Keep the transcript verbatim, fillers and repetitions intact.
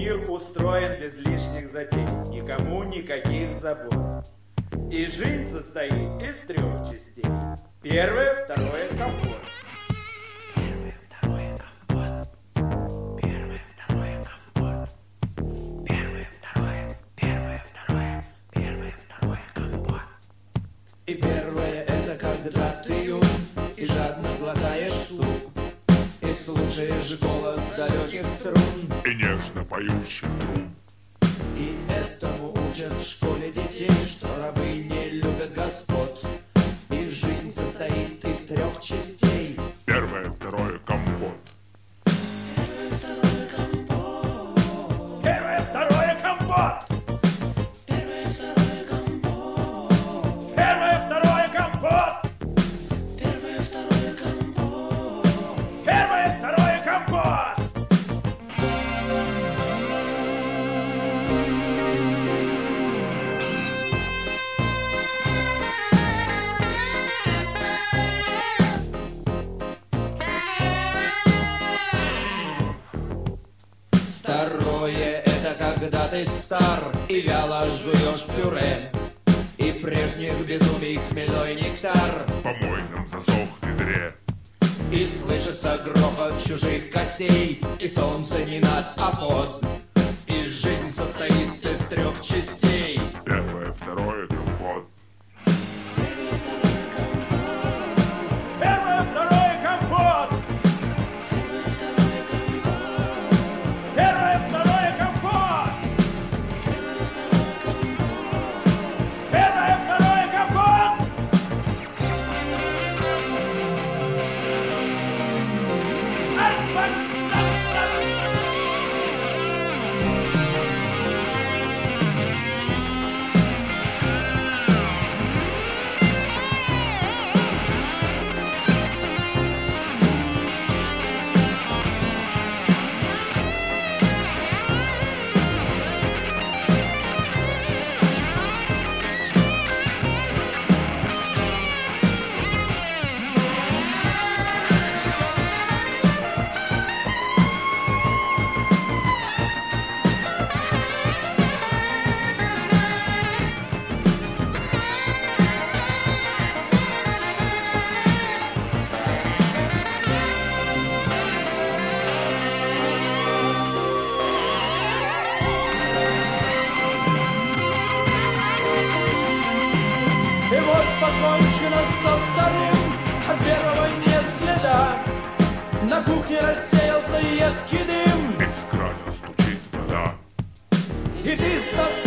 Мир устроен без лишних затей, никому никаких забот. И жизнь состоит из трех частей. Первое, второе, компот. Первое, второе, компот. Первое, второе, компот. Первое, второе, первое, второе, первое, второе, компот. И первое это когда ты юн и жадно глотаешь суп, и слушаешь голос далеких струн и нежно поющих трун. И этому учат в школе детей, что рабы не любят господ, и жизнь состоит из трех частей. Первое, второе, компот. Первое, второе, компот. Первое, второе, компот. Первое, второе, компот. Первое, второе, компот. Первое, второе, компот. Второе это когда ты стар и вяло жуешь пюре, и прежних безумий хмельной нектар В помойном засох ведре. и слышится грохот чужих косей, и солнце не над, а под, и жизнь состоит из трех частей. Первое, второе, компот. Первое, второе, компот. Первое, второе, компот. Первое, второе, компот. И вот покончено со вторым, а первого нет следа. На кухне рассеялся едкий дым, Из крана стучит вода. и ты со